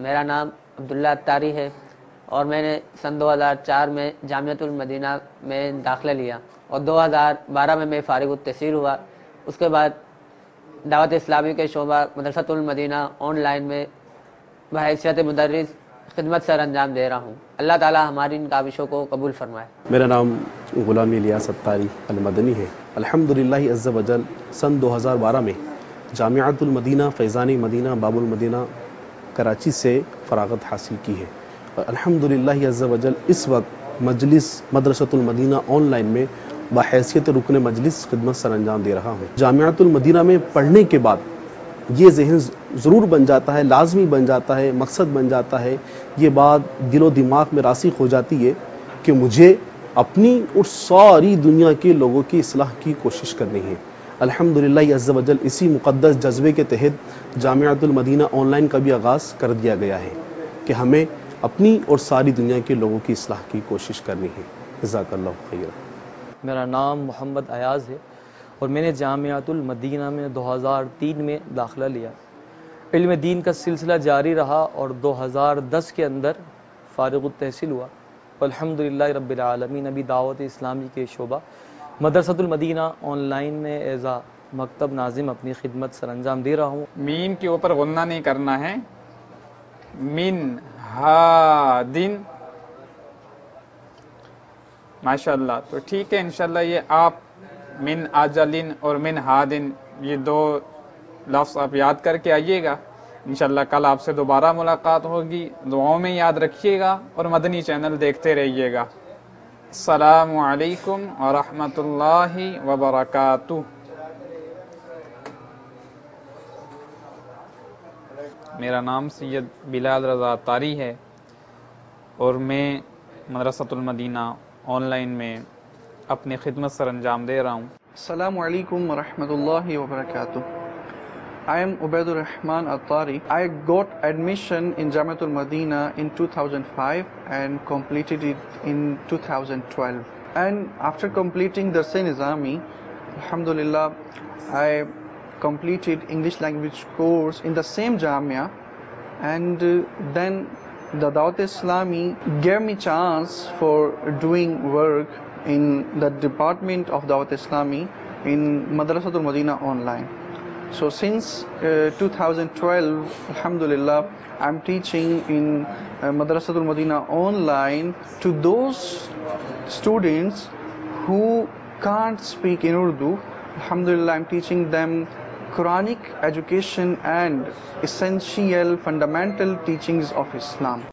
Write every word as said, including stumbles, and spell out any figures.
میرا نام عبداللہ اتاری ہے اور میں نے سن دو ہزار چار میں جامعۃ المدینہ میں داخلہ لیا اور دو ہزار بارہ میں میں فارغ التحصیل ہوا۔ اس کے بعد دعوت اسلامی کے شعبہ مدرسۃ المدینہ آن لائن میں بحیثیت مدرس خدمت سر انجام دے رہا ہوں۔ اللہ تعالی ہماری ان کاوشوں کو قبول فرمائے۔ میرا نام غلام الیاس اتاری المدنی ہے۔ الحمدللہ عز وجل سن دو ہزار بارہ میں جامعۃ المدینہ فیضانی مدینہ باب المدینہ کراچی سے فراغت حاصل کی ہے اور الحمدللہ عز وجل اس وقت مجلس مدرسۃ المدینہ آن لائن میں بحیثیت رکن مجلس خدمت سر انجام دے رہا ہوں۔ جامعۃ المدینہ میں پڑھنے کے بعد یہ ذہن ضرور بن جاتا ہے، لازمی بن جاتا ہے، مقصد بن جاتا ہے، یہ بات دل و دماغ میں راسخ ہو جاتی ہے کہ مجھے اپنی اور ساری دنیا کے لوگوں کی اصلاح کی کوشش کرنی ہے۔ الحمدللہ عز وجل اسی مقدس جذبے کے تحت جامعۃ المدینہ آن لائن کا بھی آغاز کر دیا گیا ہے کہ ہمیں اپنی اور ساری دنیا کے لوگوں کی اصلاح کی کوشش کرنی ہے۔ جزاک اللہ خیر۔ میرا نام محمد ایاز ہے اور میں نے جامعۃ المدینہ میں دو ہزار تین میں داخلہ لیا۔ علم دین کا سلسلہ جاری رہا اور دو ہزار دس کے اندر فارغ التحصیل ہوا۔ الحمدللہ رب العالمین ابھی دعوت اسلامی کے شعبہ مدرسۃ المدینہ آن لائن میں ایز اے مکتب ناظم اپنی خدمت سر انجام دے رہا ہوں۔ مین کے اوپر غنہ نہیں کرنا ہے، من ہا دن، ماشاءاللہ۔ تو ٹھیک ہے انشاءاللہ یہ آپ من آجلن اور من ہادن یہ دو لفظ آپ یاد کر کے آئیے گا۔ انشاءاللہ کل آپ سے دوبارہ ملاقات ہوگی، دعاؤں میں یاد رکھیے گا اور مدنی چینل دیکھتے رہیے گا۔ السلام علیکم ورحمۃ اللہ وبرکاتہ۔ میرا نام سید بلال رضا اتاری ہے اور میں مدرسۃ المدینہ آن لائن میں اپنی خدمت سر انجام دے رہا ہوں۔ السلام علیکم ورحمۃ اللہ وبرکاتہ۔ I am Ubaid Rahman Attari. I got admission in Jamiat al-Madina in two thousand five and completed it in two thousand twelve. And after completing the Darsa Nizami, alhamdulillah, I completed English language course in the same Jamia, and uh, then the Dawat Islami gave me chance for doing work in the department of Dawat Islami in Madrasat al-Madina online. So since uh, two thousand twelve, alhamdulillah, I'm teaching in uh, Madrasat al-Madina online to those students who can't speak in Urdu. Alhamdulillah, I'm teaching them Quranic education and essential fundamental teachings of Islam.